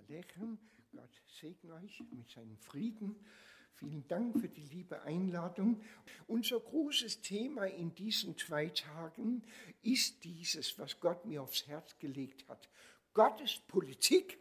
Alechem. Gott segne euch mit seinem Frieden. Vielen Dank für die liebe Einladung. Unser großes Thema in diesen 2 Tagen ist dieses, was Gott mir aufs Herz gelegt hat. Gottes Politik,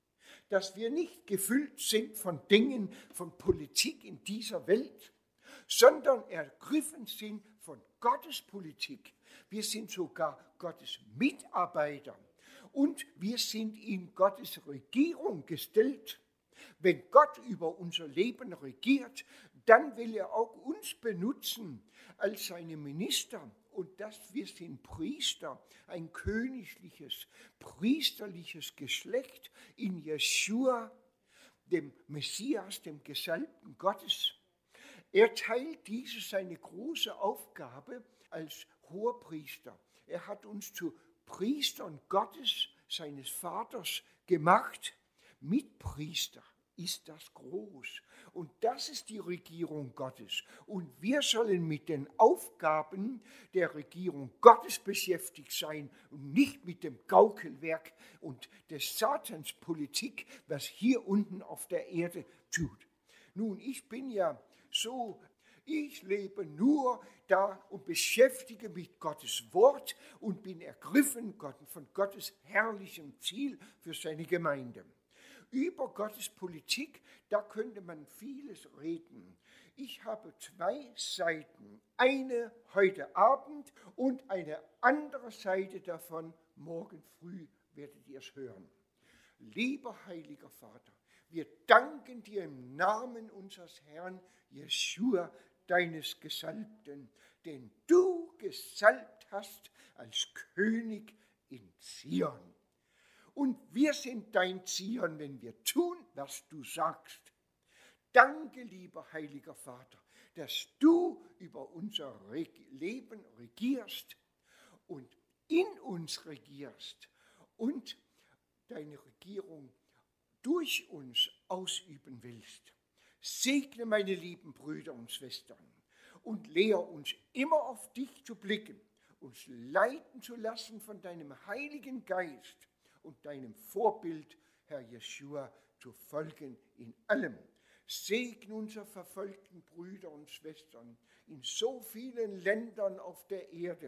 dass wir nicht gefüllt sind von Dingen, von Politik in dieser Welt, sondern ergriffen sind von Gottes Politik. Wir sind sogar Gottes Mitarbeiter und wir sind in Gottes Regierung gestellt. Wenn Gott über unser Leben regiert, dann will er auch uns benutzen als seine Minister. Und wir sind Priester, ein königliches, priesterliches Geschlecht in Jeschua, dem Messias, dem Gesalbten Gottes. Er teilt diese seine große Aufgabe als Hohepriester. Er hat uns zu Priestern Gottes, seines Vaters, gemacht. Mitpriester ist das groß. Und das ist die Regierung Gottes. Und wir sollen mit den Aufgaben der Regierung Gottes beschäftigt sein und nicht mit dem Gaukelwerk und der Satanspolitik, was hier unten auf der Erde tut. Nun, ich bin ja so, ich lebe nur da und beschäftige mich mit Gottes Wort und bin ergriffen von Gottes herrlichem Ziel für seine Gemeinde. Über Gottes Politik, da könnte man vieles reden. Ich habe 2 Seiten, eine heute Abend und eine andere Seite davon morgen früh werdet ihr es hören. Lieber heiliger Vater, wir danken dir im Namen unseres Herrn Jeschua, deines Gesalbten, den du gesalbt hast als König in Zion. Und wir sind dein Zion, wenn wir tun, was du sagst. Danke, lieber heiliger Vater, dass du über unser Leben regierst und in uns regierst und deine Regierung durch uns ausüben willst. Segne meine lieben Brüder und Schwestern und lehre uns immer auf dich zu blicken, uns leiten zu lassen von deinem Heiligen Geist und deinem Vorbild, Herr Jeschua, zu folgen in allem. Segne unsere verfolgten Brüder und Schwestern in so vielen Ländern auf der Erde,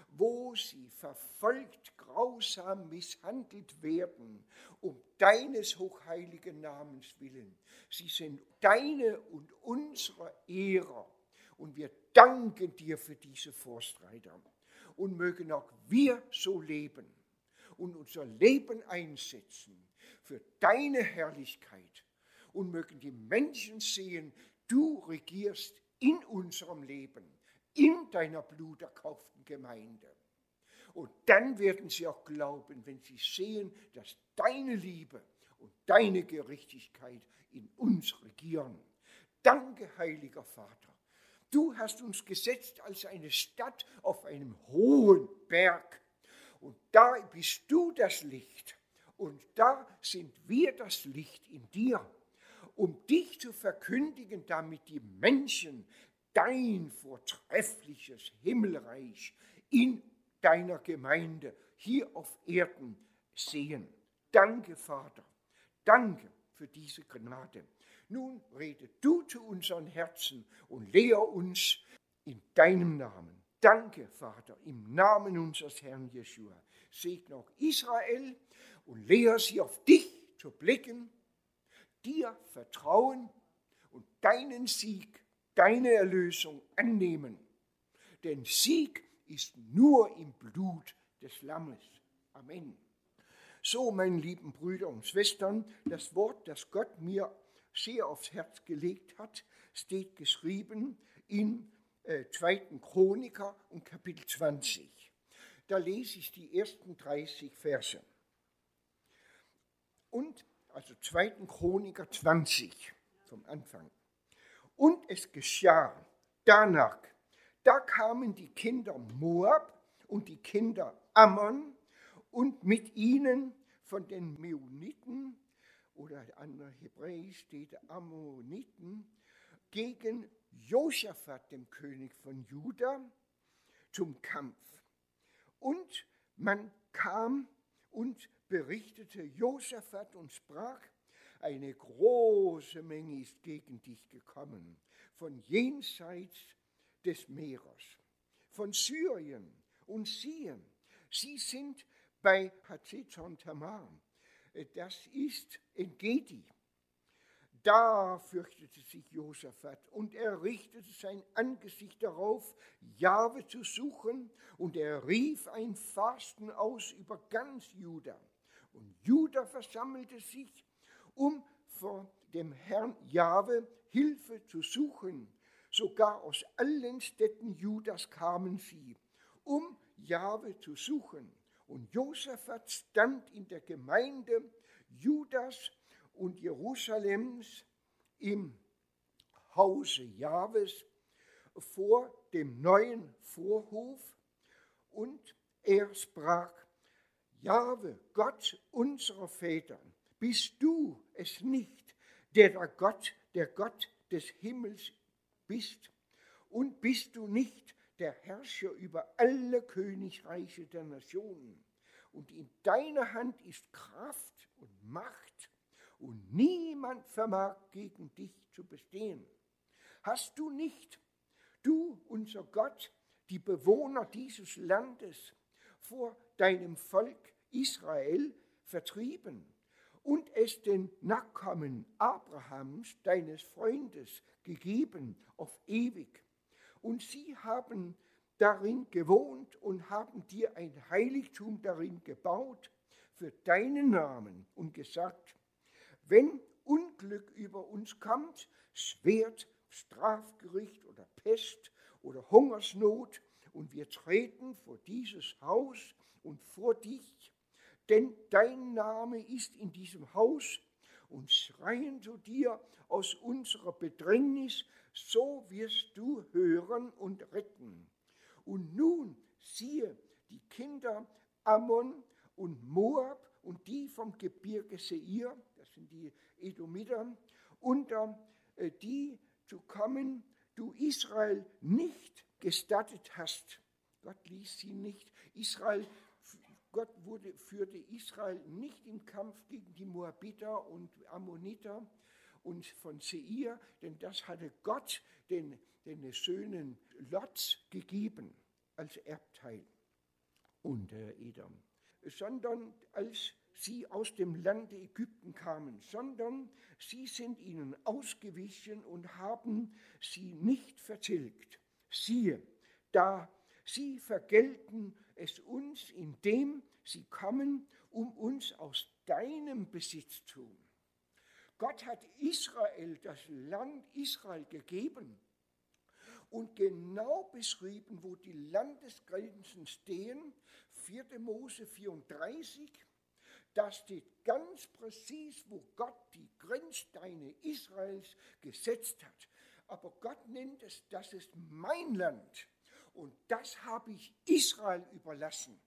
wo sie verfolgt, grausam misshandelt werden, um deines hochheiligen Namens willen. Sie sind deine und unsere Ehre und wir danken dir für diese Vorstreiter. Und mögen auch wir so leben und unser Leben einsetzen für deine Herrlichkeit. Und mögen die Menschen sehen, du regierst in unserem Leben, in deiner bluterkauften Gemeinde. Und dann werden sie auch glauben, wenn sie sehen, dass deine Liebe und deine Gerechtigkeit in uns regieren. Danke, heiliger Vater. Du hast uns gesetzt als eine Stadt auf einem hohen Berg. Und da bist du das Licht. Und da sind wir das Licht in dir, um dich zu verkündigen, damit die Menschen dein vortreffliches Himmelreich in deiner Gemeinde hier auf Erden sehen. Danke, Vater. Danke für diese Gnade. Nun rede du zu unseren Herzen und lehre uns in deinem Namen. Danke, Vater, im Namen unseres Herrn Jeschua. Segne auch Israel und lehre sie auf dich zu blicken, dir vertrauen und deinen Sieg, deine Erlösung annehmen. Denn Sieg ist nur im Blut des Lammes. Amen. So, meine lieben Brüder und Schwestern, das Wort, das Gott mir sehr aufs Herz gelegt hat, steht geschrieben in 2. Chroniker und Kapitel 20. Da lese ich die ersten 30 Verse. Und, also 2. Chroniker 20 vom Anfang. Und es geschah danach, da kamen die Kinder Moab und die Kinder Ammon und mit ihnen von den Meuniten, oder an Hebräisch steht Ammoniten, gegen Josaphat, dem König von Juda, zum Kampf. Und man kam und berichtete Josaphat und sprach: Eine große Menge ist gegen dich gekommen, von jenseits des Meeres, von Syrien. Und siehe, sie sind bei Hazezon Tamar, das ist En-Gedi. Da fürchtete sich Josaphat und er richtete sein Angesicht darauf, Jahwe zu suchen, und er rief ein Fasten aus über ganz Juda. Und Juda versammelte sich, um vor dem Herrn Jahwe Hilfe zu suchen. Sogar aus allen Städten Judas kamen sie, um Jahwe zu suchen. Und Josaphat stand in der Gemeinde Judas und Jerusalems im Hause Jahwes vor dem neuen Vorhof, und er sprach: Jahwe, Gott unserer Väter, bist du es nicht, der Gott des Himmels bist? Und bist du nicht der Herrscher über alle Königreiche der Nationen? Und in deiner Hand ist Kraft und Macht, und niemand vermag gegen dich zu bestehen. Hast du nicht, du unser Gott, die Bewohner dieses Landes vor deinem Volk Israel vertrieben und es den Nachkommen Abrahams, deines Freundes, gegeben auf ewig? Und sie haben darin gewohnt und haben dir ein Heiligtum darin gebaut für deinen Namen und gesagt: Wenn Unglück über uns kommt, Schwert, Strafgericht oder Pest oder Hungersnot, und wir treten vor dieses Haus und vor dich, denn dein Name ist in diesem Haus, und schreien zu dir aus unserer Bedrängnis, so wirst du hören und retten. Und nun siehe, die Kinder Ammon und Moab und die vom Gebirge Seir, das sind die Edomiter, unter die zu kommen du Israel nicht gestattet hast. Gott ließ sie nicht. Gott führte Israel nicht im Kampf gegen die Moabiter und Ammoniter und von Seir, denn das hatte Gott den Söhnen Lots gegeben als Erbteil unter Edom. Sondern als sie aus dem Lande Ägypten kamen, sondern sie sind ihnen ausgewichen und haben sie nicht vertilgt. Siehe, da sie vergelten es uns, indem sie kommen, um uns aus deinem Besitztum. Gott hat Israel, das Land Israel gegeben und genau beschrieben, wo die Landesgrenzen stehen. 4. Mose 34, da steht ganz präzis, wo Gott die Grenzsteine Israels gesetzt hat. Aber Gott nennt es, das ist mein Land und das habe ich Israel überlassen.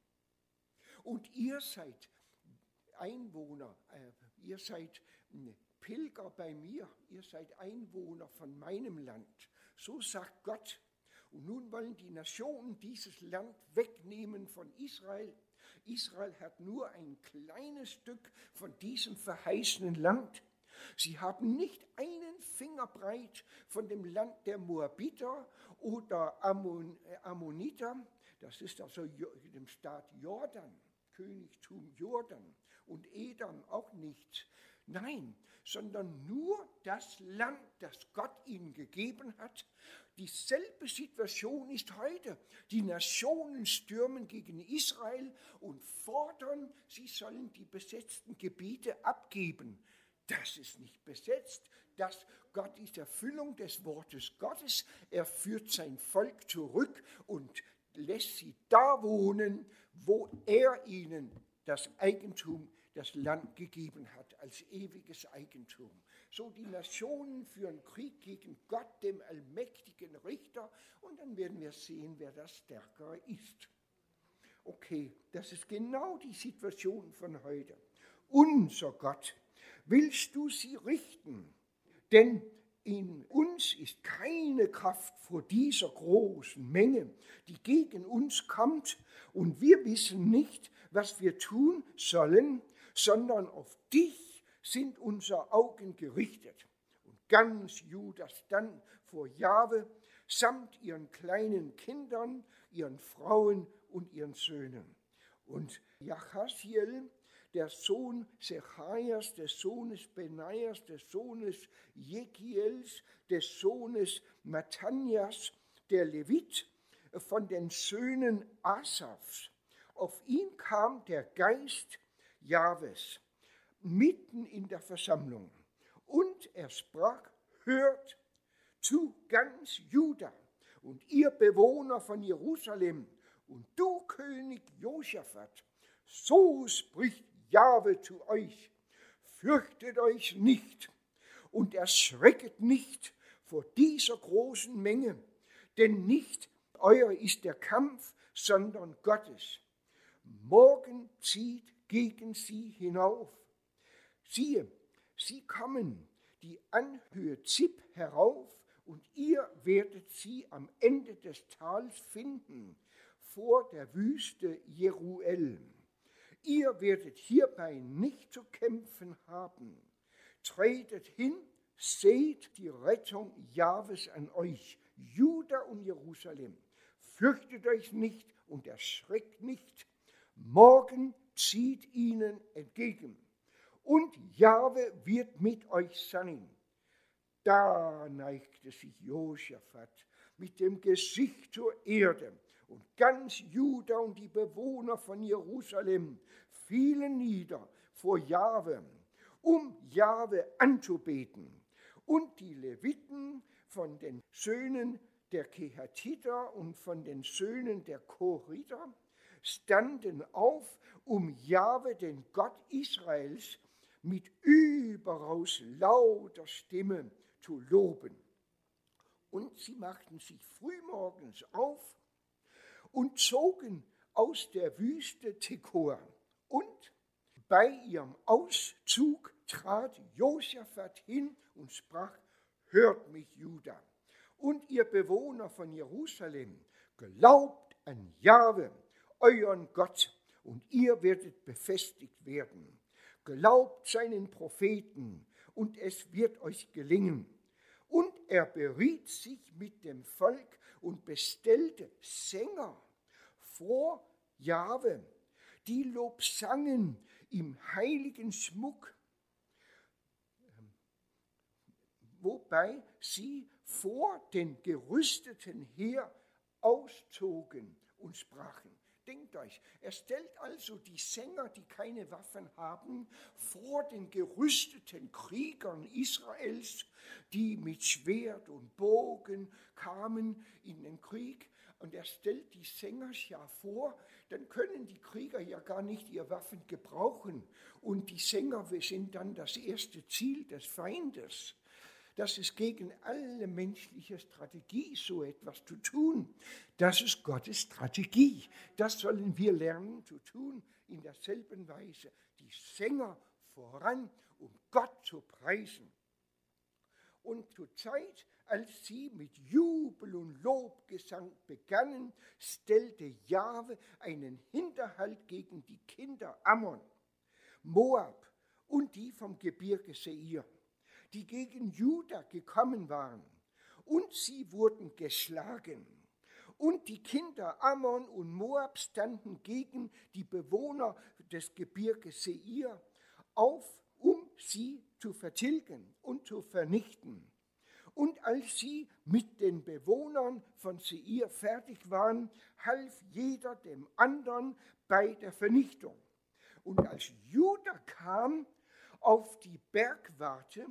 Und ihr seid Einwohner, ihr seid Pilger bei mir, ihr seid Einwohner von meinem Land. So sagt Gott. Und nun wollen die Nationen dieses Land wegnehmen von Israel. Israel hat nur ein kleines Stück von diesem verheißenen Land. Sie haben nicht einen Finger breit von dem Land der Moabiter oder Ammoniter. Das ist also dem Staat Jordan, Königtum Jordan, und Edom auch nicht. Nein, sondern nur das Land, das Gott ihnen gegeben hat. Dieselbe Situation ist heute. Die Nationen stürmen gegen Israel und fordern, sie sollen die besetzten Gebiete abgeben. Das ist nicht besetzt. Gott ist Erfüllung des Wortes Gottes. Er führt sein Volk zurück und lässt sie da wohnen, wo er ihnen das Eigentum, das Land gegeben hat, als ewiges Eigentum. So die Nationen führen Krieg gegen Gott, dem allmächtigen Richter, und dann werden wir sehen, wer das Stärkere ist. Okay, das ist genau die Situation von heute. Unser Gott, willst du sie richten? Denn in uns ist keine Kraft vor dieser großen Menge, die gegen uns kommt, und wir wissen nicht, was wir tun sollen, sondern auf dich sind unsere Augen gerichtet. Und ganz Juda stand vor Jahwe samt ihren kleinen Kindern, ihren Frauen und ihren Söhnen. Und Jachasiel, der Sohn Zecharias, des Sohnes Benaias, des Sohnes Jekiels, des Sohnes Mattanias, der Levit, von den Söhnen Asafs. Auf ihn kam der Geist Jahwes mitten in der Versammlung. Und er sprach: Hört zu, ganz Juda und ihr Bewohner von Jerusalem und du König Josaphat, so spricht Jahwe zu euch: Fürchtet euch nicht und erschrecket nicht vor dieser großen Menge, denn nicht euer ist der Kampf, sondern Gottes. Morgen zieht gegen sie hinauf. Siehe, sie kommen die Anhöhe Zip herauf, und ihr werdet sie am Ende des Tals finden, vor der Wüste Jeruel. Ihr werdet hierbei nicht zu kämpfen haben. Tretet hin, seht die Rettung Jahwes an euch, Juda und Jerusalem. Fürchtet euch nicht und erschreckt nicht. Morgen zieht ihnen entgegen, und Jahwe wird mit euch sein. Da neigte sich Josaphat mit dem Gesicht zur Erde, und ganz Juda und die Bewohner von Jerusalem fielen nieder vor Jahwe, um Jahwe anzubeten. Und die Leviten von den Söhnen der Kehatiter und von den Söhnen der Koriter standen auf, um Jahwe, den Gott Israels, mit überaus lauter Stimme zu loben. Und sie machten sich frühmorgens auf und zogen aus der Wüste Tekoa. Und bei ihrem Auszug trat Josaphat hin und sprach: Hört mich, Juda, und ihr Bewohner von Jerusalem, glaubt an Jahwe, euren Gott, und ihr werdet befestigt werden. Glaubt seinen Propheten, und es wird euch gelingen. Und er beriet sich mit dem Volk und bestellte Sänger vor Jahwe, die Lob sangen im heiligen Schmuck, wobei sie vor den gerüsteten Heer auszogen und sprachen. Denkt euch, er stellt also die Sänger, die keine Waffen haben, vor den gerüsteten Kriegern Israels, die mit Schwert und Bogen kamen in den Krieg. Und er stellt die Sänger ja vor, dann können die Krieger ja gar nicht ihre Waffen gebrauchen. Und die Sänger sind dann das erste Ziel des Feindes. Das ist gegen alle menschliche Strategie, so etwas zu tun. Das ist Gottes Strategie. Das sollen wir lernen zu tun in derselben Weise. Die Sänger voran, um Gott zu preisen. Und zur Zeit, als sie mit Jubel und Lobgesang begannen, stellte Jahwe einen Hinterhalt gegen die Kinder Ammon, Moab und die vom Gebirge Seir, die gegen Juda gekommen waren, und sie wurden geschlagen. Und die Kinder Ammon und Moab standen gegen die Bewohner des Gebirges Seir auf, um sie zu vertilgen und zu vernichten. Und als sie mit den Bewohnern von Seir fertig waren, half jeder dem anderen bei der Vernichtung. Und als Juda kam auf die Bergwarte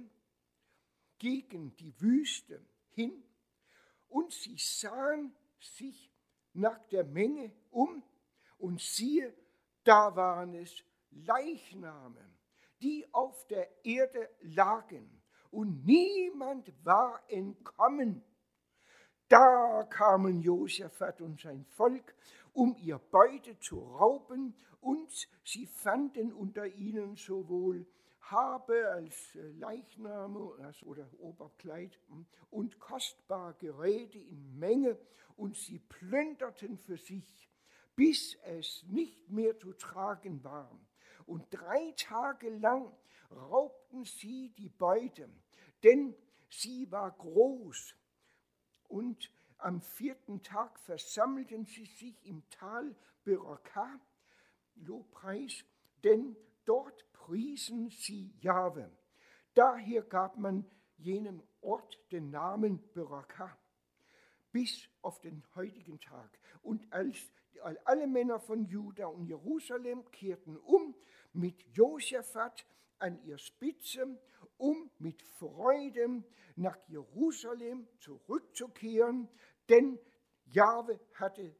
gegen die Wüste hin, und sie sahen sich nach der Menge um, und siehe, da waren es Leichname, die auf der Erde lagen, und niemand war entkommen. Da kamen Josaphat und sein Volk, um ihr Beute zu rauben, und sie fanden unter ihnen sowohl Habe als Leichname oder Oberkleid und kostbare Geräte in Menge, und sie plünderten für sich, bis es nicht mehr zu tragen war. Und 3 Tage lang raubten sie die Beute, denn sie war groß. Und am 4. Tag versammelten sie sich im Tal Beraka, Lobpreis, denn dort priesen sie Jahwe. Daher gab man jenem Ort den Namen Beraka bis auf den heutigen Tag. Und als alle Männer von Juda und Jerusalem kehrten um mit Josaphat an ihrer Spitze, um mit Freude nach Jerusalem zurückzukehren, denn Jahwe hatte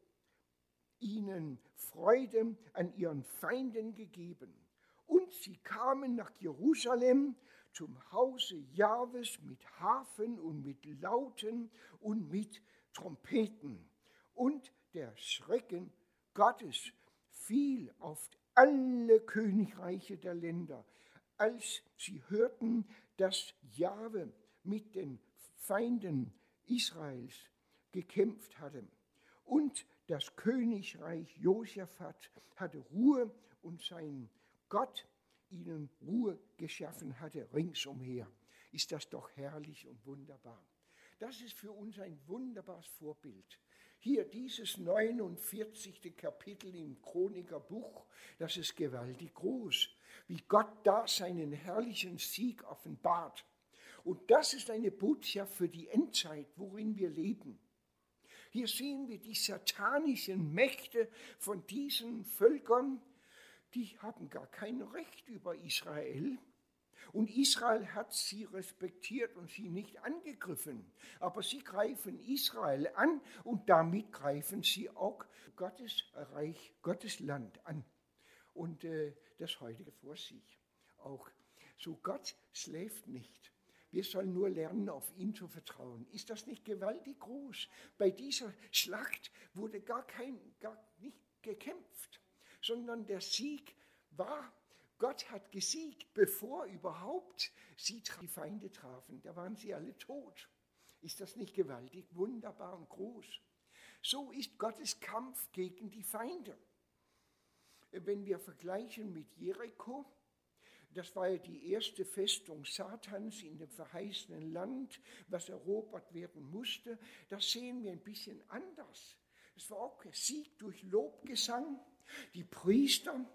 ihnen Freude an ihren Feinden gegeben. Und sie kamen nach Jerusalem zum Hause Jahwes mit Harfen und mit Lauten und mit Trompeten. Und der Schrecken Gottes fiel auf alle Königreiche der Länder, als sie hörten, dass Jahwe mit den Feinden Israels gekämpft hatte. Und das Königreich Josaphat hatte Ruhe und sein Gott ihnen Ruhe geschaffen hatte ringsumher. Ist das doch herrlich und wunderbar. Das ist für uns ein wunderbares Vorbild. Hier dieses 49. Kapitel im Chronikerbuch, das ist gewaltig groß, wie Gott da seinen herrlichen Sieg offenbart. Und das ist eine Botschaft für die Endzeit, worin wir leben. Hier sehen wir die satanischen Mächte von diesen Völkern, die haben gar kein Recht über Israel. Und Israel hat sie respektiert und sie nicht angegriffen. Aber sie greifen Israel an und damit greifen sie auch Gottes Reich, Gottes Land an. Und das heutige vor sich auch. So, Gott schläft nicht. Wir sollen nur lernen, auf ihn zu vertrauen. Ist das nicht gewaltig groß? Bei dieser Schlacht wurde gar nicht gekämpft, sondern der Sieg war, Gott hat gesiegt, bevor überhaupt sie die Feinde trafen. Da waren sie alle tot. Ist das nicht gewaltig, wunderbar und groß? So ist Gottes Kampf gegen die Feinde. Wenn wir vergleichen mit Jericho, das war ja die erste Festung Satans in dem verheißenen Land, was erobert werden musste. Das sehen wir ein bisschen anders. Es war auch ein Sieg durch Lobgesang. Die Priester,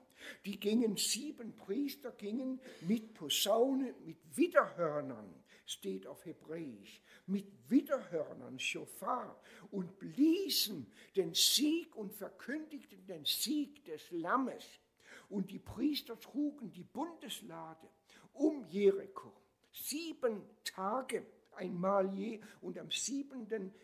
7 Priester gingen mit Posaune, mit Widderhörnern, steht auf Hebräisch, mit Widderhörnern, Schofar, und bliesen den Sieg und verkündigten den Sieg des Lammes. Und die Priester trugen die Bundeslade um Jericho 7 Tage, einmal je, und am 7.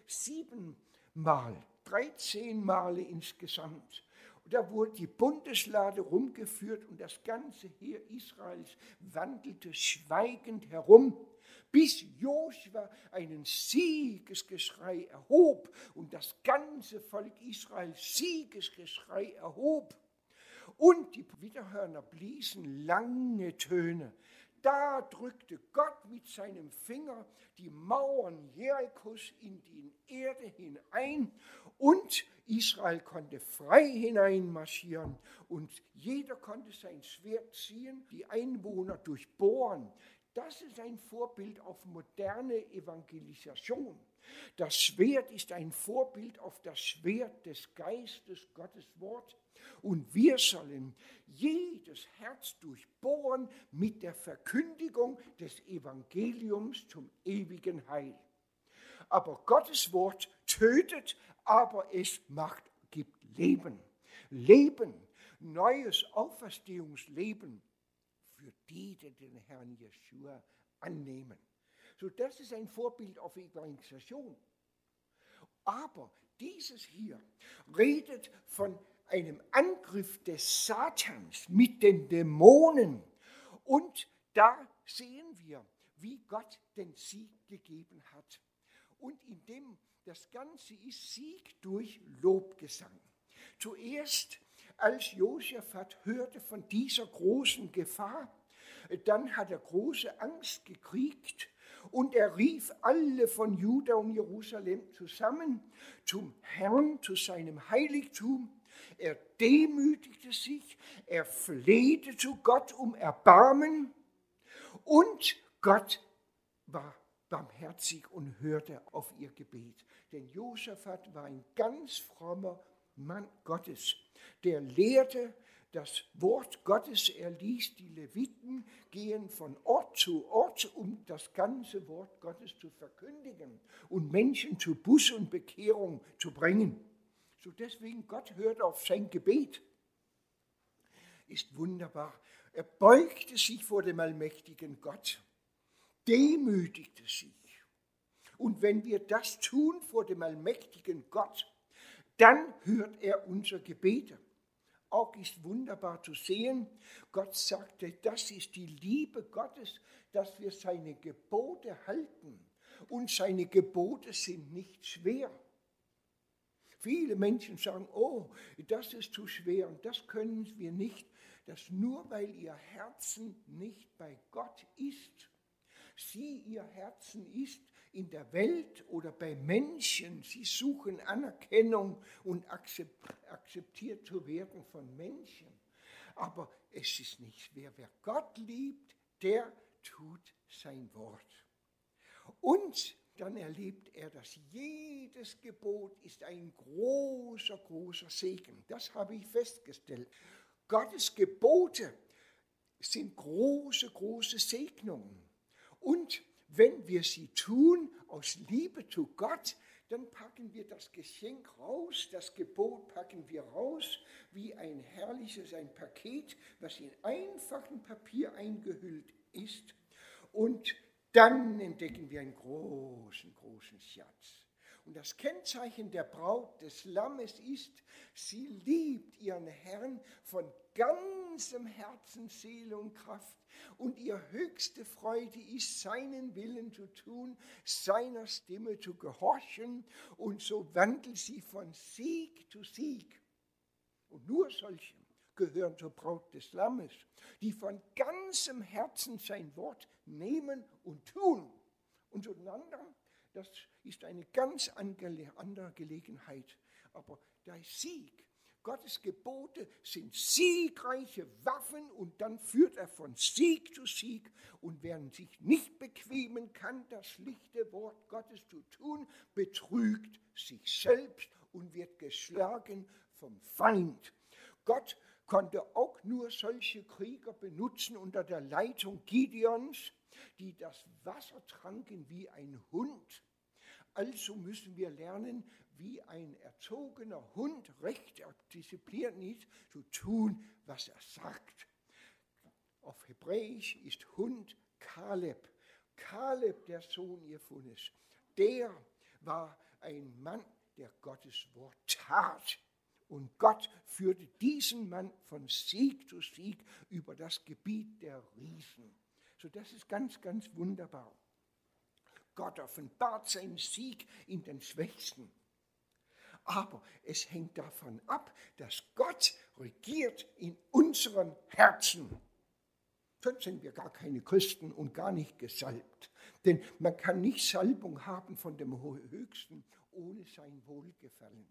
7-mal, 13 Male insgesamt. Und da wurde die Bundeslade rumgeführt und das ganze Heer Israels wandelte schweigend herum, bis Josua einen Siegesgeschrei erhob und das ganze Volk Israels Siegesgeschrei erhob. Und die Widderhörner bliesen lange Töne. Da drückte Gott mit seinem Finger die Mauern Jerichos in die Erde hinein und Israel konnte frei hineinmarschieren und jeder konnte sein Schwert ziehen, die Einwohner durchbohren. Das ist ein Vorbild auf moderne Evangelisation. Das Schwert ist ein Vorbild auf das Schwert des Geistes, Gottes Wort. Und wir sollen jedes Herz durchbohren mit der Verkündigung des Evangeliums zum ewigen Heil. Aber Gottes Wort tötet, aber es gibt Leben. Leben, neues Auferstehungsleben für die den Herrn Jeschua annehmen. So, das ist ein Vorbild auf Evangelisation. Aber dieses hier redet von einem Angriff des Satans mit den Dämonen. Und da sehen wir, wie Gott den Sieg gegeben hat. Und indem das Ganze ist Sieg durch Lobgesang. Zuerst, als Josaphat hörte von dieser großen Gefahr, dann hat er große Angst gekriegt und er rief alle von Juda und Jerusalem zusammen zum Herrn, zu seinem Heiligtum er demütigte sich, er flehte zu Gott um Erbarmen und Gott war barmherzig und hörte auf ihr Gebet. Denn Josaphat war ein ganz frommer Mann Gottes, der lehrte das Wort Gottes. Er ließ die Leviten gehen von Ort zu Ort, um das ganze Wort Gottes zu verkündigen und Menschen zu Buß und Bekehrung zu bringen. So deswegen, Gott hört auf sein Gebet. Ist wunderbar. Er beugte sich vor dem allmächtigen Gott, demütigte sich. Und wenn wir das tun vor dem allmächtigen Gott, dann hört er unsere Gebete. Auch ist wunderbar zu sehen, Gott sagte, das ist die Liebe Gottes, dass wir seine Gebote halten. Und seine Gebote sind nicht schwer. Viele Menschen sagen, oh, das ist zu schwer und das können wir nicht. Das nur, weil ihr Herzen nicht bei Gott ist. Ihr Herzen ist in der Welt oder bei Menschen. Sie suchen Anerkennung und akzeptiert zu werden von Menschen. Aber es ist nicht schwer. Wer Gott liebt, der tut sein Wort. Und dann erlebt er, dass jedes Gebot ist ein großer, großer Segen. Das habe ich festgestellt. Gottes Gebote sind große, große Segnungen. Und wenn wir sie tun aus Liebe zu Gott, dann packen wir das Geschenk raus, das Gebot packen wir raus, wie ein herrliches, ein Paket, was in einfachem Papier eingehüllt ist. Und dann entdecken wir einen großen, großen Schatz. Und das Kennzeichen der Braut des Lammes ist, sie liebt ihren Herrn von ganzem Herzen, Seele und Kraft. Und ihre höchste Freude ist, seinen Willen zu tun, seiner Stimme zu gehorchen. Und so wandelt sie von Sieg zu Sieg. Und nur solche gehören zur Braut des Lammes, die von ganzem Herzen sein Wort nehmen und tun. Und zu den anderen, das ist eine ganz andere Gelegenheit. Aber der Sieg, Gottes Gebote sind siegreiche Waffen und dann führt er von Sieg zu Sieg. Und wer sich nicht bequemen kann, das schlichte Wort Gottes zu tun, betrügt sich selbst und wird geschlagen vom Feind. Gott konnte auch nur solche Krieger benutzen unter der Leitung Gideons, die das Wasser tranken wie ein Hund. Also müssen wir lernen, wie ein erzogener Hund recht diszipliniert ist, zu tun, was er sagt. Auf Hebräisch ist Hund Kaleb. Kaleb, der Sohn Jephunes, der war ein Mann, der Gottes Wort tat. Und Gott führte diesen Mann von Sieg zu Sieg über das Gebiet der Riesen. So, das ist ganz, ganz wunderbar. Gott offenbart seinen Sieg in den Schwächsten. Aber es hängt davon ab, dass Gott regiert in unseren Herzen. Sonst sind wir gar keine Christen und gar nicht gesalbt. Denn man kann nicht Salbung haben von dem Höchsten ohne sein Wohlgefallen.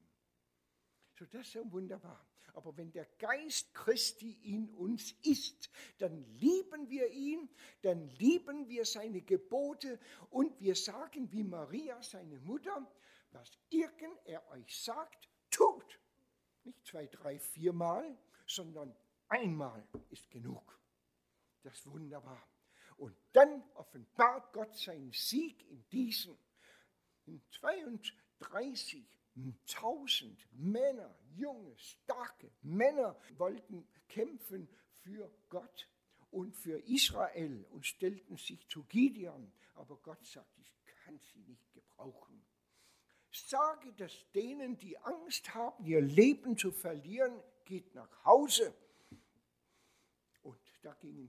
So, das ist ja wunderbar. Aber wenn der Geist Christi in uns ist, dann lieben wir ihn, dann lieben wir seine Gebote und wir sagen wie Maria, seine Mutter, was irgend er euch sagt, tut. Nicht 2, 3, 4 Mal, sondern einmal ist genug. Das ist wunderbar. Und dann offenbart Gott seinen Sieg in diesen. In 32.000 Männer, junge, starke Männer wollten kämpfen für Gott und für Israel und stellten sich zu Gideon. Aber Gott sagt, ich kann sie nicht gebrauchen. Sage das denen, die Angst haben, ihr Leben zu verlieren, geht nach Hause. Und da gingen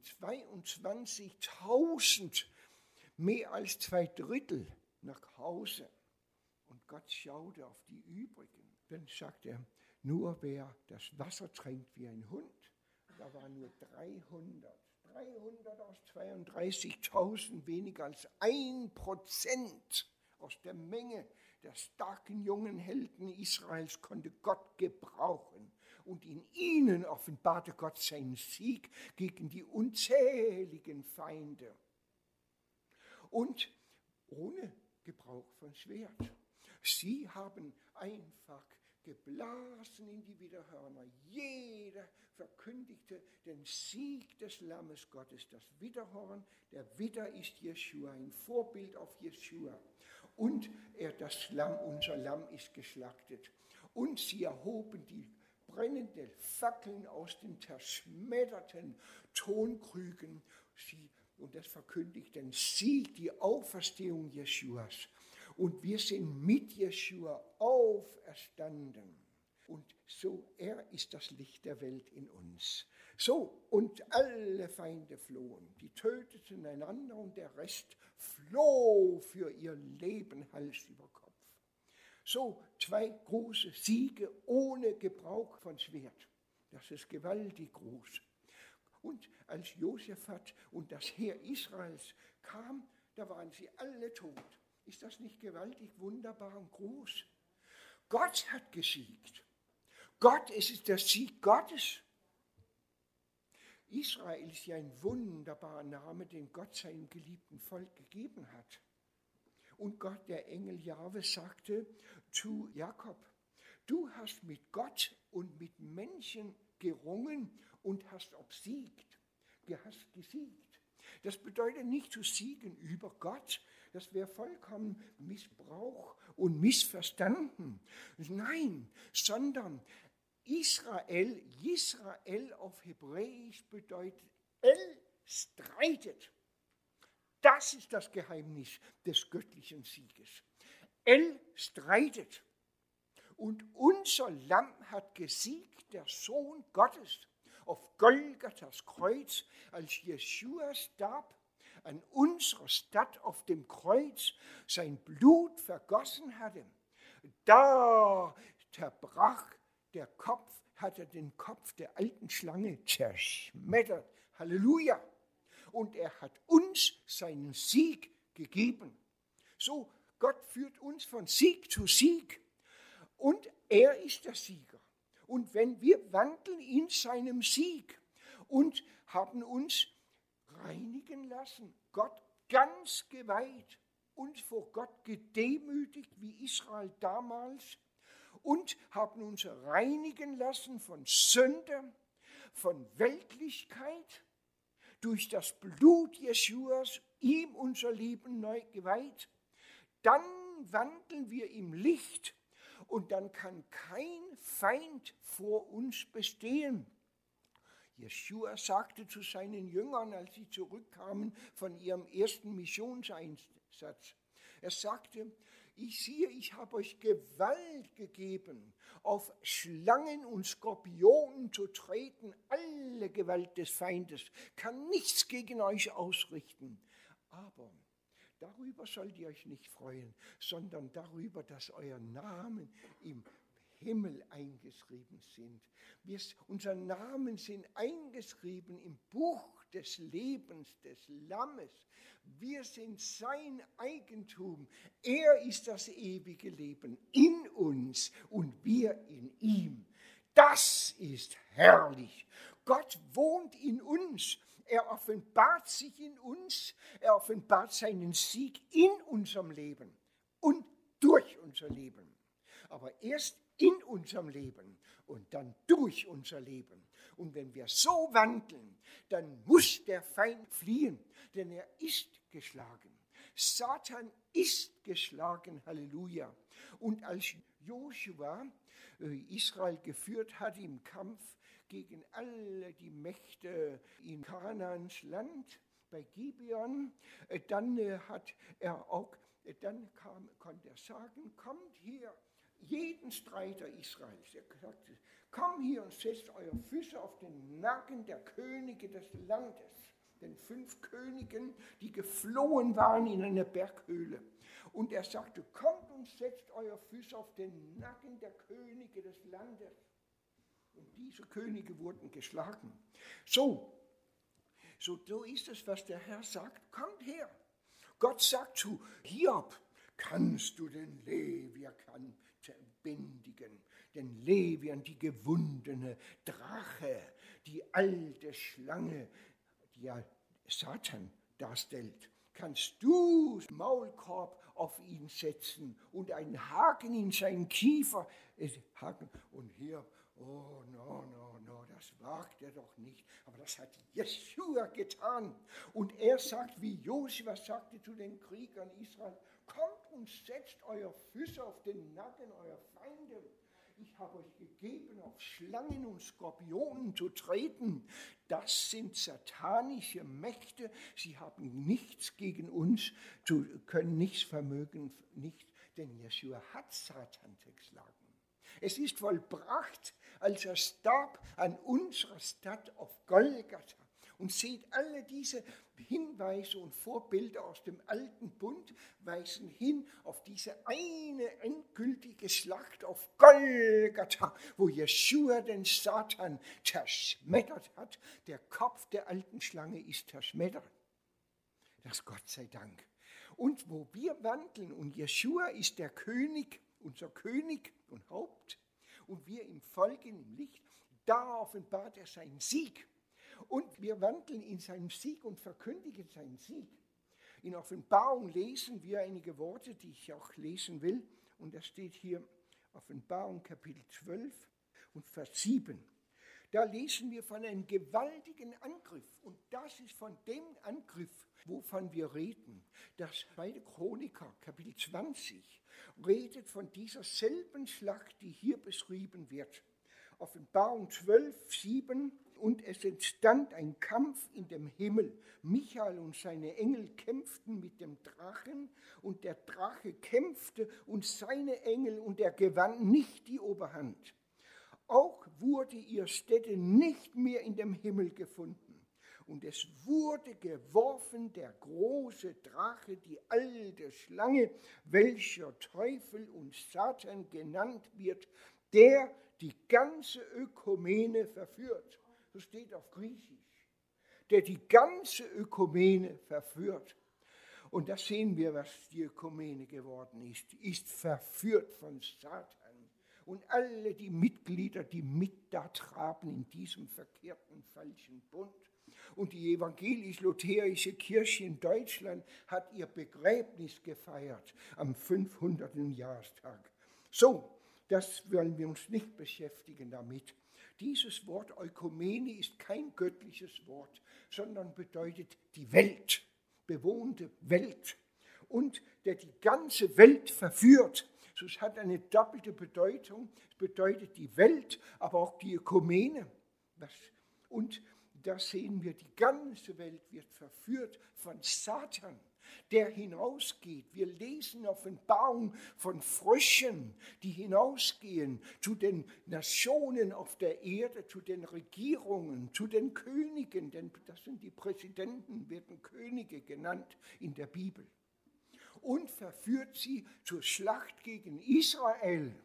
22.000, mehr als 2/3 nach Hause. Und Gott schaute auf die übrigen. Dann sagt er, nur wer das Wasser trinkt wie ein Hund, da waren nur 300. 300 aus 32.000, weniger als 1% aus der Menge der starken jungen Helden Israels konnte Gott gebrauchen. und in ihnen offenbarte Gott seinen Sieg gegen die unzähligen Feinde. Und ohne Gebrauch von Schwert. Sie haben einfach geblasen in die Widderhörner. Jeder verkündigte den Sieg des Lammes Gottes. Das Widderhorn, der Widder ist Jeschua, ein Vorbild auf Jeschua. Und das Lamm, unser Lamm, ist geschlachtet. Und sie erhoben die brennenden Fackeln aus den zerschmetterten Tonkrügen. Und das verkündigt den Sieg, die Auferstehung Jeschuas. Und wir sind mit Jeschua auferstanden. Und so, er ist das Licht der Welt in uns. So, und alle Feinde flohen. Die töteten einander und der Rest floh für ihr Leben Hals über Kopf. So, 2 große Siege ohne Gebrauch von Schwert. Das ist gewaltig groß. Und als Josaphat und das Heer Israels kam, da waren sie alle tot. Ist das nicht gewaltig, wunderbar und groß? Gott hat gesiegt. Es ist der Sieg Gottes. Israel ist ja ein wunderbarer Name, den Gott seinem geliebten Volk gegeben hat. Und Gott, der Engel Jahwe, sagte zu Jakob, du hast mit Gott und mit Menschen gerungen und hast obsiegt. Du hast gesiegt. Das bedeutet nicht zu siegen über Gott, das wäre vollkommen Missbrauch und missverstanden. Nein, sondern Israel auf Hebräisch bedeutet, streitet. Das ist das Geheimnis des göttlichen Sieges. Streitet. Und unser Lamm hat gesiegt, der Sohn Gottes, auf Golgathas Kreuz, als Jeschua starb, an unserer Stadt auf dem Kreuz sein Blut vergossen hatte. Da zerbrach der Kopf, hat er den Kopf der alten Schlange zerschmettert. Halleluja! Und er hat uns seinen Sieg gegeben. So, Gott führt uns von Sieg zu Sieg. Und er ist der Sieger. Und wenn wir wandeln in seinem Sieg und haben uns reinigen lassen, Gott ganz geweiht, uns vor Gott gedemütigt, wie Israel damals, und haben uns reinigen lassen von Sünde, von Weltlichkeit, durch das Blut Jeschuas, ihm unser Leben neu geweiht, dann wandeln wir im Licht und dann kann kein Feind vor uns bestehen. Jeschua sagte zu seinen Jüngern, als sie zurückkamen von ihrem ersten Missionseinsatz, er sagte, ich habe euch Gewalt gegeben, auf Schlangen und Skorpionen zu treten. Alle Gewalt des Feindes kann nichts gegen euch ausrichten. Aber darüber sollt ihr euch nicht freuen, sondern darüber, dass euer Namen im Himmel eingeschrieben sind. Unser Namen sind eingeschrieben im Buch des Lebens des Lammes. Wir sind sein Eigentum. Er ist das ewige Leben in uns und wir in ihm. Das ist herrlich. Gott wohnt in uns. Er offenbart sich in uns. Er offenbart seinen Sieg in unserem Leben und durch unser Leben. Aber erst in unserem Leben und dann durch unser Leben. Und wenn wir so wandeln, dann muss der Feind fliehen, denn er ist geschlagen. Satan ist geschlagen, Halleluja. Und als Joshua Israel geführt hat im Kampf gegen alle die Mächte in Kanaans Land, bei Gibeon, dann konnte er sagen, kommt hier, jeden Streiter Israels. Er sagte, komm hier und setzt eure Füße auf den Nacken der Könige des Landes, den 5 Königen, die geflohen waren in eine Berghöhle. Und er sagte, kommt und setzt eure Füße auf den Nacken der Könige des Landes. Und diese Könige wurden geschlagen. So ist es, was der Herr sagt, kommt her. Gott sagt zu Hiob, kannst du den Leviathan bändigen, den Levian, die gewundene Drache, die alte Schlange, die ja Satan darstellt. Kannst du Maulkorb auf ihn setzen und einen Haken in seinen Kiefer haken. Und hier, oh no, das wagt er doch nicht. Aber das hat Jeschua getan. Und er sagt, wie Josua sagte zu den Kriegern Israel, kommt und setzt eure Füße auf den Nacken eurer Feinde. Ich habe euch gegeben, auf Schlangen und Skorpionen zu treten. Das sind satanische Mächte. Sie haben nichts gegen uns, können nichts vermögen, nichts, denn Jeschua hat Satan zerschlagen. Es ist vollbracht, als er starb an unserer Stadt auf Golgatha. Und seht, alle diese Hinweise und Vorbilder aus dem alten Bund weisen hin auf diese eine endgültige Schlacht auf Golgatha, wo Jeschua den Satan zerschmettert hat. Der Kopf der alten Schlange ist zerschmettert. Das Gott sei Dank. Und wo wir wandeln, und Jeschua ist der König, unser König und Haupt, und wir ihm folgen im Licht, da offenbart er seinen Sieg. Und wir wandeln in seinem Sieg und verkündigen seinen Sieg. In Offenbarung lesen wir einige Worte, die ich auch lesen will. Und das steht hier, Offenbarung Kapitel 12 und Vers 7. Da lesen wir von einem gewaltigen Angriff. Und das ist von dem Angriff, wovon wir reden. Das 2. Chroniker Kapitel 20 redet von dieser selben Schlacht, die hier beschrieben wird. Offenbarung 12, 7. Und es entstand ein Kampf in dem Himmel. Michael und seine Engel kämpften mit dem Drachen und der Drache kämpfte und seine Engel und er gewann nicht die Oberhand. Auch wurde ihre Stätte nicht mehr in dem Himmel gefunden. Und es wurde geworfen der große Drache, die alte Schlange, welcher Teufel und Satan genannt wird, der die ganze Ökumene verführt. Das steht auf Griechisch. Der die ganze Ökumene verführt. Und das sehen wir, was die Ökumene geworden ist verführt von Satan. Und alle die Mitglieder, die mit da traben in diesem verkehrten, falschen Bund. Und die evangelisch-lutherische Kirche in Deutschland hat ihr Begräbnis gefeiert am 500. Jahrestag. So, das wollen wir uns nicht beschäftigen damit. Dieses Wort Ökumene ist kein göttliches Wort, sondern bedeutet die Welt, bewohnte Welt. Und der die ganze Welt verführt. So, es hat eine doppelte Bedeutung. Es bedeutet die Welt, aber auch die Ökumene. Und da sehen wir, die ganze Welt wird verführt von Satan, der hinausgeht. Wir lesen Offenbarung von Fröschen, die hinausgehen zu den Nationen auf der Erde, zu den Regierungen, zu den Königen, denn das sind die Präsidenten, werden Könige genannt in der Bibel. Und verführt sie zur Schlacht gegen Israel,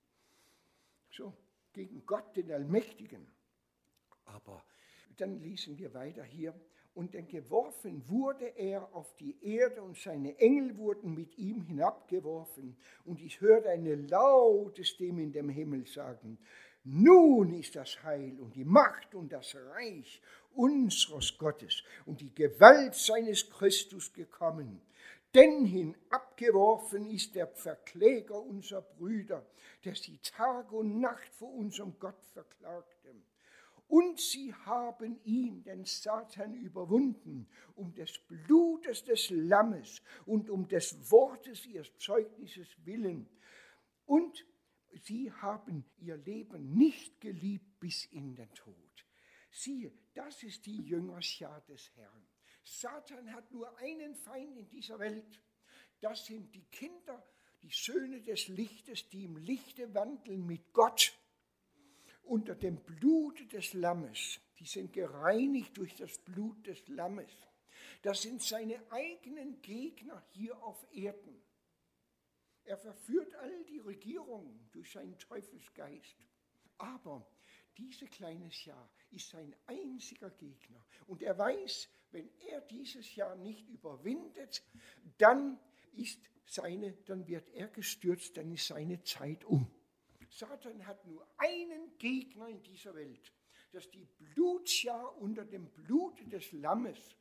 so gegen Gott, den Allmächtigen. Aber dann lesen wir weiter hier. Und dann geworfen wurde er auf die Erde und seine Engel wurden mit ihm hinabgeworfen. Und ich hörte eine laute Stimme in dem Himmel sagen, nun ist das Heil und die Macht und das Reich unseres Gottes und die Gewalt seines Christus gekommen. Denn hinabgeworfen ist der Verkläger unserer Brüder, der sie Tag und Nacht vor unserem Gott verklagte. Und sie haben ihn, den Satan, überwunden, um des Blutes des Lammes und um des Wortes ihres Zeugnisses willen. Und sie haben ihr Leben nicht geliebt bis in den Tod. Siehe, das ist die Jüngerschar des Herrn. Satan hat nur einen Feind in dieser Welt. Das sind die Kinder, die Söhne des Lichtes, die im Lichte wandeln mit Gott. Unter dem Blute des Lammes, die sind gereinigt durch das Blut des Lammes. Das sind seine eigenen Gegner hier auf Erden. Er verführt all die Regierungen durch seinen Teufelsgeist. Aber diese kleine Schar ist sein einziger Gegner. Und er weiß, wenn er dieses Jahr nicht überwindet, dann wird er gestürzt, dann ist seine Zeit um. Satan hat nur einen Gegner in dieser Welt. Das ist die Blutschar unter dem Blut des Lammes.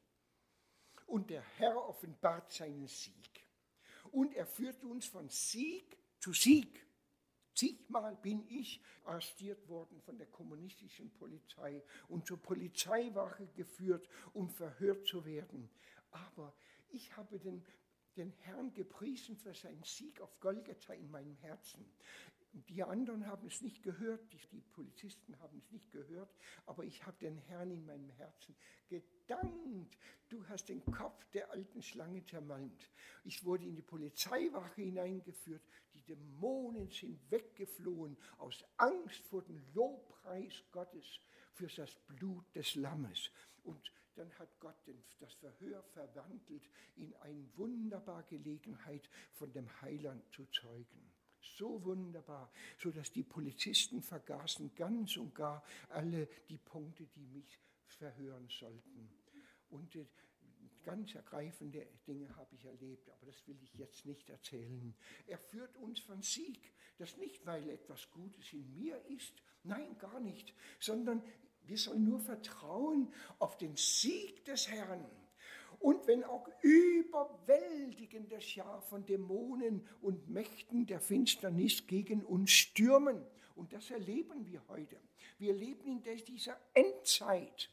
Und der Herr offenbart seinen Sieg. Und er führt uns von Sieg zu Sieg. Zigmal bin ich arrestiert worden von der kommunistischen Polizei und zur Polizeiwache geführt, um verhört zu werden. Aber ich habe den Herrn gepriesen für seinen Sieg auf Golgatha in meinem Herzen. Die anderen haben es nicht gehört, die Polizisten haben es nicht gehört, aber ich habe den Herrn in meinem Herzen gedankt. Du hast den Kopf der alten Schlange zermalmt. Ich wurde in die Polizeiwache hineingeführt. Die Dämonen sind weggeflohen aus Angst vor dem Lobpreis Gottes für das Blut des Lammes. Und dann hat Gott das Verhör verwandelt in eine wunderbare Gelegenheit, von dem Heiland zu zeugen. So wunderbar, sodass die Polizisten vergaßen ganz und gar alle die Punkte, die mich verhören sollten. Und ganz ergreifende Dinge habe ich erlebt, aber das will ich jetzt nicht erzählen. Er führt uns von Sieg. Das nicht, weil etwas Gutes in mir ist, nein, gar nicht, sondern wir sollen nur vertrauen auf den Sieg des Herrn. Und wenn auch überwältigende Schar von Dämonen und Mächten der Finsternis gegen uns stürmen, und das erleben wir heute. Wir leben in dieser Endzeit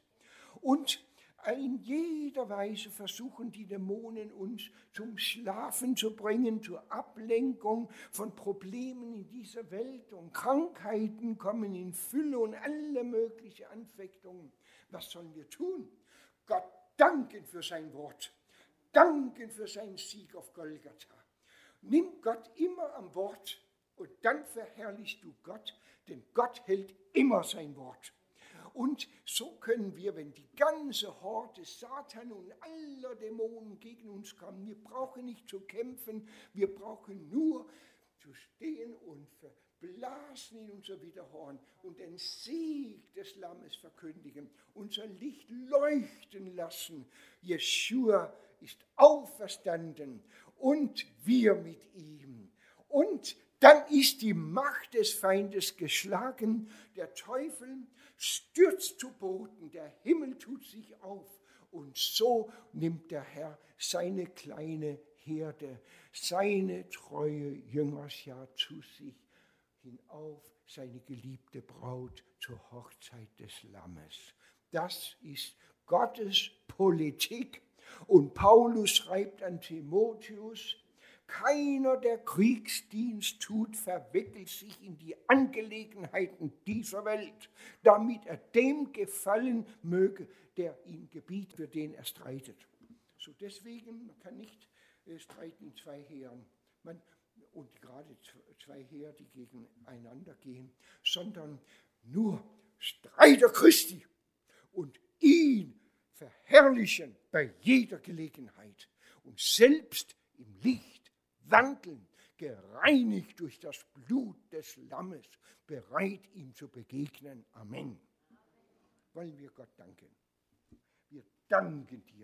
und in jeder Weise versuchen die Dämonen uns zum Schlafen zu bringen, zur Ablenkung von Problemen in dieser Welt, und Krankheiten kommen in Fülle und alle möglichen Anfechtungen. Was sollen wir tun? Gott danken für sein Wort, danken für seinen Sieg auf Golgatha. Nimm Gott immer am Wort und dann verherrlichst du Gott, denn Gott hält immer sein Wort. Und so können wir, wenn die ganze Horde Satan und aller Dämonen gegen uns kommen, wir brauchen nicht zu kämpfen, wir brauchen nur zu stehen und verblasen in unser Widerhorn und den Sieg des Lammes verkündigen, unser Licht leuchten lassen. Jeschua ist auferstanden und wir mit ihm. Und dann ist die Macht des Feindes geschlagen, der Teufel stürzt zu Boden, der Himmel tut sich auf und so nimmt der Herr seine kleine Herde, seine treue Jüngerschar zu sich hinauf, seine geliebte Braut zur Hochzeit des Lammes. Das ist Gottes Politik. Und Paulus schreibt an Timotheus: Keiner, der Kriegsdienst tut, verwickelt sich in die Angelegenheiten dieser Welt, damit er dem gefallen möge, der ihn gebietet, für den er streitet. So deswegen, man kann nicht streiten in zwei Heeren, und gerade zwei Heere, die gegeneinander gehen, sondern nur Streiter Christi und ihn verherrlichen bei jeder Gelegenheit und selbst im Licht wandeln, gereinigt durch das Blut des Lammes, bereit ihm zu begegnen. Amen. Wollen wir Gott danken. Wir danken dir.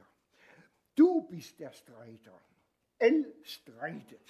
Du bist der Streiter. El streitet.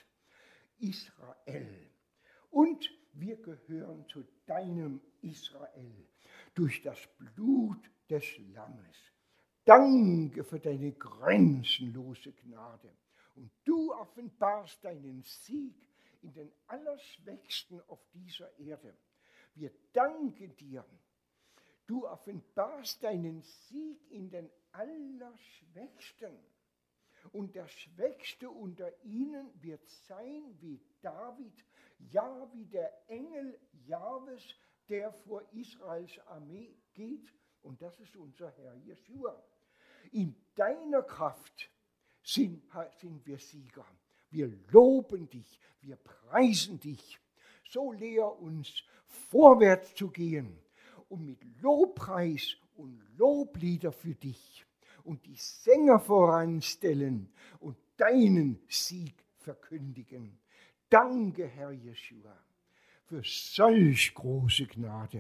Israel. Und wir gehören zu deinem Israel durch das Blut des Lammes. Danke für deine grenzenlose Gnade. Und du offenbarst deinen Sieg in den Allerschwächsten auf dieser Erde. Wir danken dir. Du offenbarst deinen Sieg in den Allerschwächsten. Und der Schwächste unter ihnen wird sein wie David, ja wie der Engel Jahwes, der vor Israels Armee geht. Und das ist unser Herr Jeschua. In deiner Kraft sind wir Sieger. Wir loben dich, wir preisen dich. So lehr uns, vorwärts zu gehen und mit Lobpreis und Loblieder für dich und die Sänger voranstellen und deinen Sieg verkündigen. Danke, Herr Jeschua, für solch große Gnade.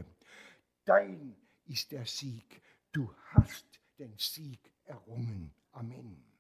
Dein ist der Sieg. Du hast den Sieg errungen. Amen.